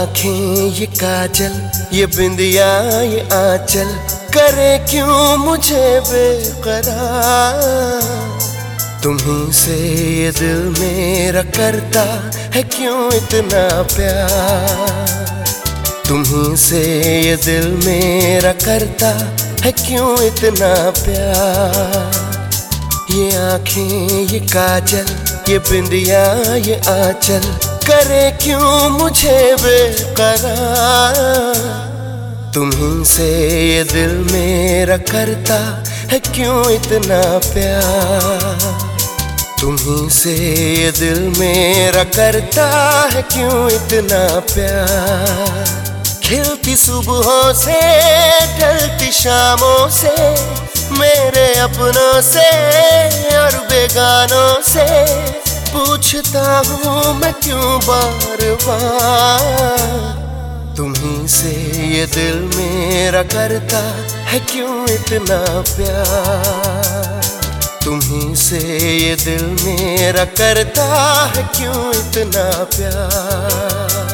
आंखें ये काजल, ये बिंदिया ये आंचल, करे क्यों मुझे बेकरार। तुम्हीं से ये दिल मेरा करता है क्यों इतना प्यार। तुम्हीं से ये दिल मेरा करता है क्यों इतना प्यार। ये आंखें ये काजल, ये बिंदिया ये आंचल, करे क्यों मुझे बेकरार। तुम्हीं से ये दिल मेरा करता है क्यों इतना प्यार। तुम्हीं से ये दिल मेरा करता है क्यों इतना प्यार। खिलती सुबहों से ढलती शामों से, मेरे अपनों से और बेगानों से पूछता हूँ मैं क्यों बार बार। तुम्हीं से ये दिल मेरा करता है क्यों इतना प्यार। तुम्हीं से ये दिल मेरा करता है क्यों इतना प्यार।